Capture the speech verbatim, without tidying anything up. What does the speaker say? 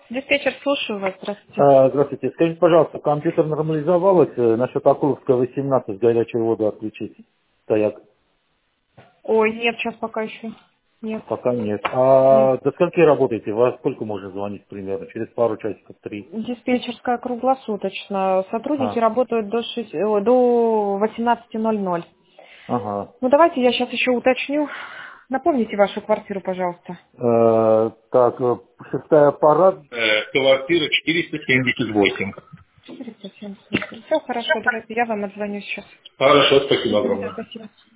Диспетчер, слушаю вас. Здравствуйте. А, Здравствуйте. Скажите, пожалуйста, компьютер нормализовалось э, насчет Акуловского восемнадцать горячую воду отключить? Стояк. Ой, нет, сейчас пока еще. Нет. Пока нет. Нет. А до скольки работаете? Во сколько можно звонить примерно? Через пару часиков, три? Диспетчерская круглосуточно. Сотрудники А, работают до, шесть- о, до восемнадцати ноль ноль. ага. Ну, давайте я сейчас еще уточню. Напомните вашу квартиру, пожалуйста. Э, так, э, шестая аппарат. Э, квартира четыреста семьдесят восемь. четыреста семьдесят восемь. Все хорошо, давайте я вам отзвоню сейчас. Хорошо, спасибо Да, огромное. спасибо.